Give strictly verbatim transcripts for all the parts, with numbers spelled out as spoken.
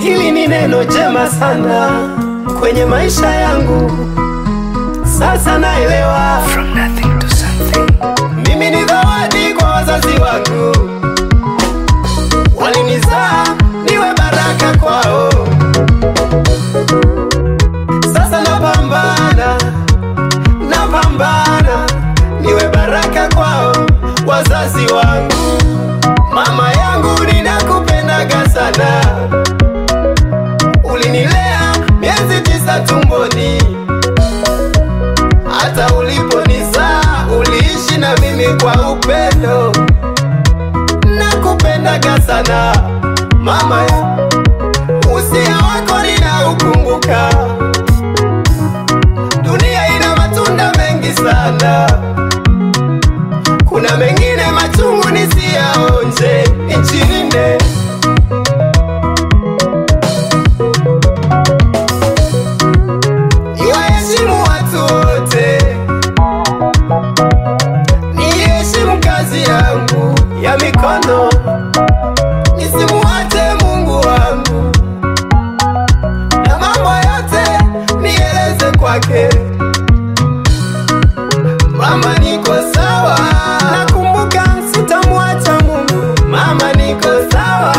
Hili ni neno jema sana kwenye maisha yangu. Sasa naelewa, from nothing to something. mimi ni zawadi kwa wazazi wangu. Walinizaa niwe baraka kwao. Sasa napambana, napambana niwe baraka kwao, wazazi wangu. Mama yangu ninakupendaga sana. Ulinilea miezi tisa tumboni. Hata uliponizaa uliishi na mimi kwa upendo. Nakupendaga sana mama ya, usia wako ninaukumbuka. Dunia ina matunda mengi sana, kuna mengine machungu nisiyaonje. Nchi nne niwaheshimu watu wote, niheshimu kazi yangu ya mikono, nisimuache Mungu wangu, na mambo yote nieleze kwake. Mama niko sawa, nakumbuka sitamuacha Mungu. Mama niko sawa,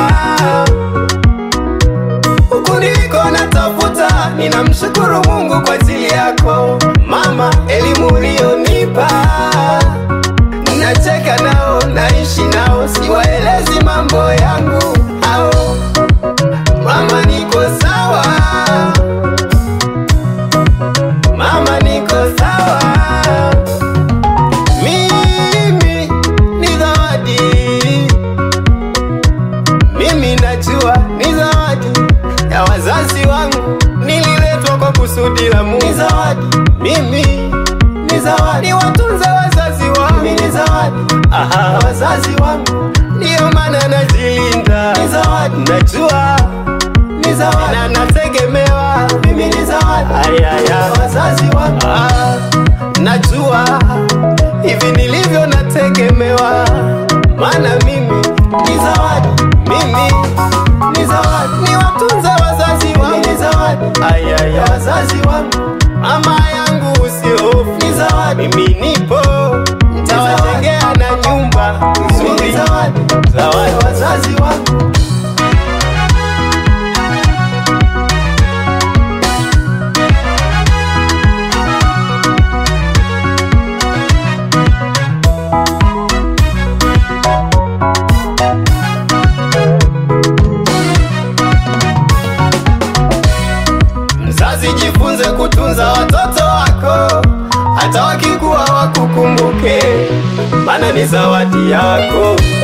huku niliko natafuta, ninamshukuru Mungu kwa ajili yako. Mama, elimu ulionipa, nacheka nao, naishi nao, siwaelezi mambo yangu hao. Mama niko sawa, mama niko sawa. Mimi ni zawadi, mimi najua ni zawadi ya wazazi wangu. Nililetwa kwa kusudi la Mungu. Ni zawadi, mimi ni zawadi, watunze wazazi wangu. Mimi ni zawadi, aha, wazazi wangu, ndio maana najilinda. Ni zawadi, najua ni zawadi, na nategemewa. Mimi ni zawadi, ayaya, wazazi wangu. Ah, najua hivi nilivyo nategemewa, maana mimi ni zawadi, mimi ni zawadi, ni watunza wazazi wangu. Mimi ni zawadi, ayaya, wazazi wangu. Mama yangu usihofu, ni zawadi, mimi nipo, nitawajengea na nyumba nzuri. Zawadi, zawadi, wazazi wangu. Mzazi, jifunze kutunza watoto wako, hata wakikuwa wakukumbuke, maana ni zawadi yako.